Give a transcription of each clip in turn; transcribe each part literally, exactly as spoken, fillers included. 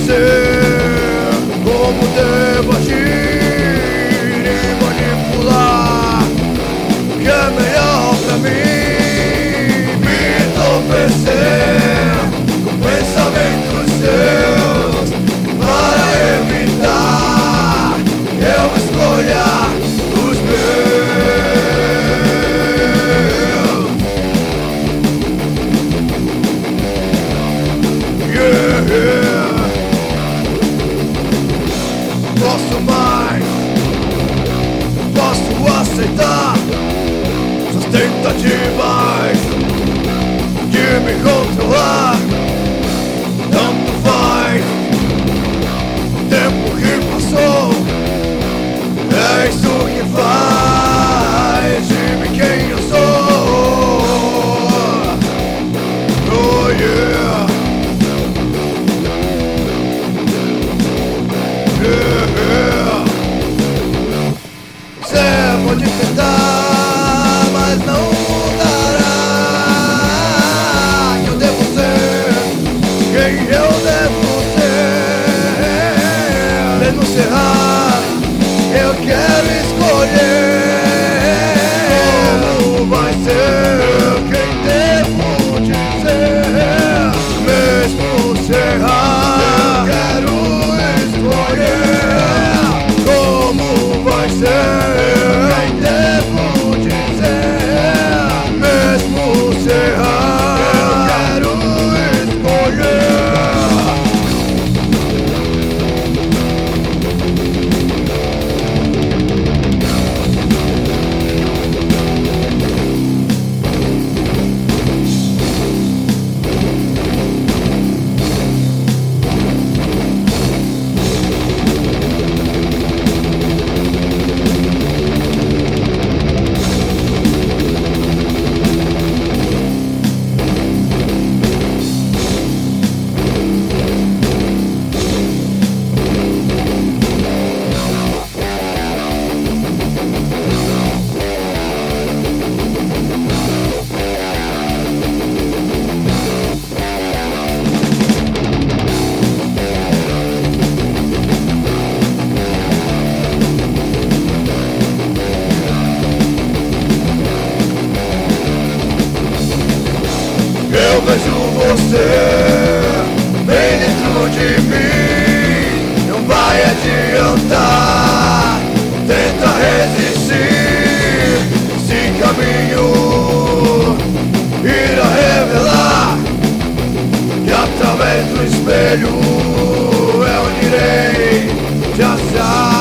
dizer como devo agir e manipular o que é melhor pra mim. Me entorpecer com pensamentos seus para evitar eu escolha os meus. Yeah, yeah. Posso mais, posso aceitar suas tentativas de me controlar. Tanto faz o tempo que passou, é isso que faz de mim quem eu sou. Oh yeah. Você pode tentar, mas não mudará. Que eu devo ser quem eu devo ser. Denunciar, eu quero escolher como vai ser, quem devo dizer. Mesmo se errar, eu quero escolher como vai ser. Eu vejo você bem dentro de mim. Não vai adiantar, tenta resistir. Esse caminho irá revelar que através do espelho eu irei te achar.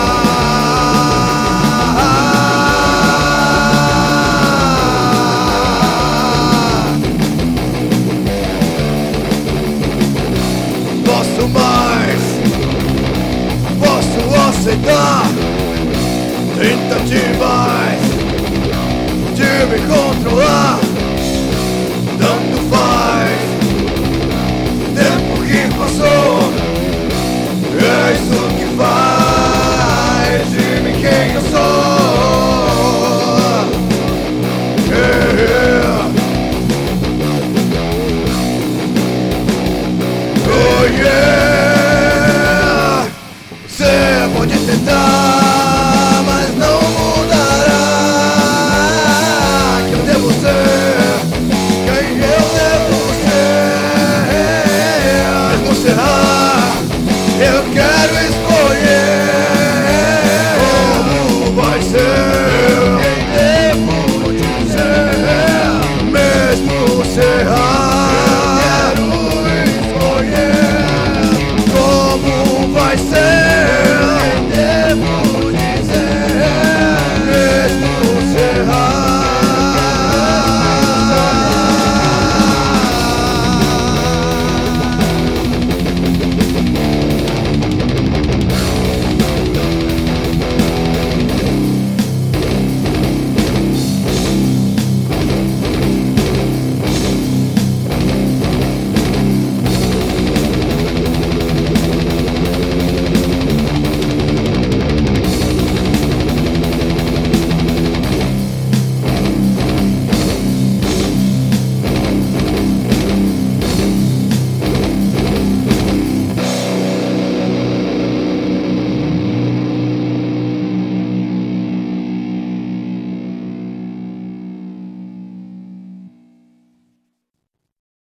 Posso mais, posso aceitar tentativas de me controlar. Tanto faz o tempo que passou, é isso que faz de mim quem eu sou. Yeah. Oh yeah. Você pode tentar,